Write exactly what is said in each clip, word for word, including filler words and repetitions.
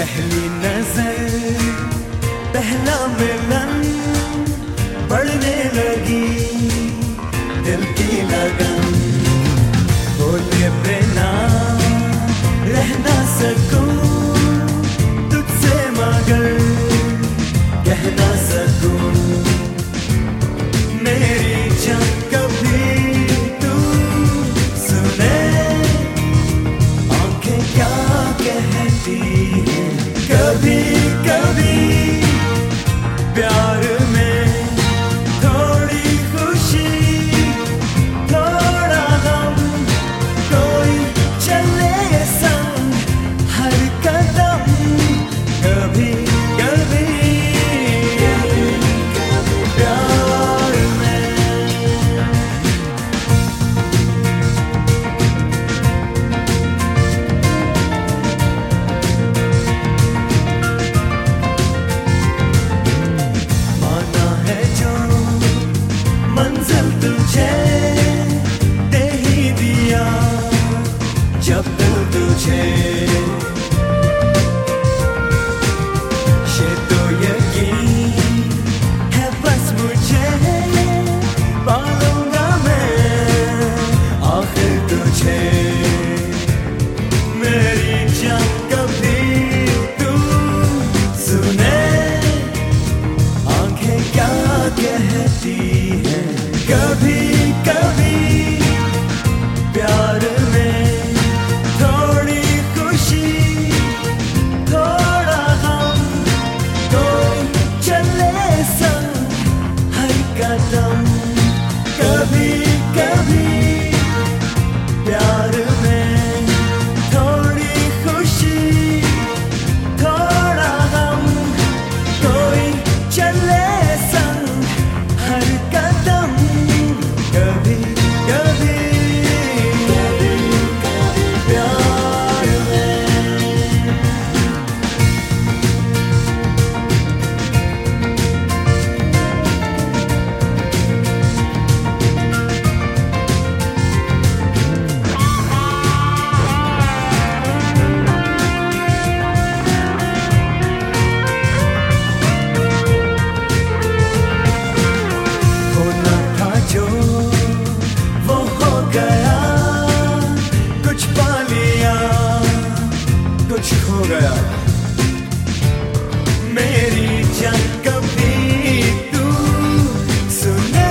पहली नजर पहला मिलन बढ़ने लगी दिल की लगन। बोले बिना रह ना सकूं तुझसे मगर कह ना सकूं मेरी जान कभी तू सुने आंखें क्या कहती हैं। कभी कभी प्यार में थोड़ी खुशी थोड़ा गम कोई चले संग हर कदम। कभी कभी प्यार में माना है जो मंजिल तुझे दे ही दिया जब दिल तुझे ये तो यकीन है बस मुझे पालूंगा मैं आखिर तुझे मेरी जान कभी तू सुने आंखें क्या कहती हैं। कभी कभी प्यार में थोड़ी खुशी थोड़ा गम कोई चले संग हर कदम। कभी कभी प्यार में थोड़ी खुशी थोड़ा गम कोई चले संग हर कदम। कभी कभी प्यार में होना था जो वो हो गया कुछ पा लिया कुछ खो गया मेरी जान कभी तू सुने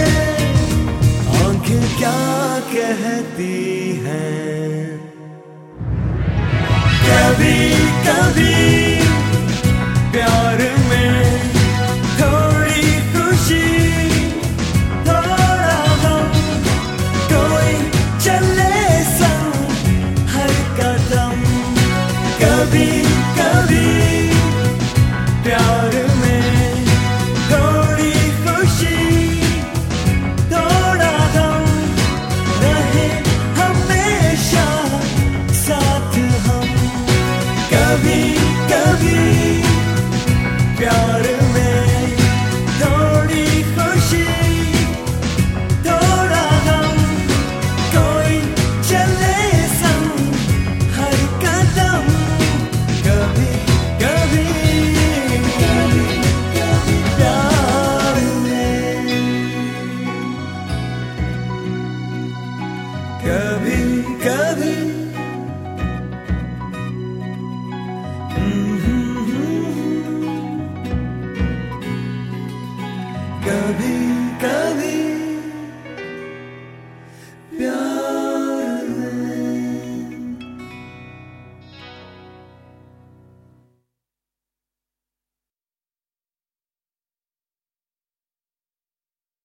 आंखें क्या कहती हैं। कभी कभी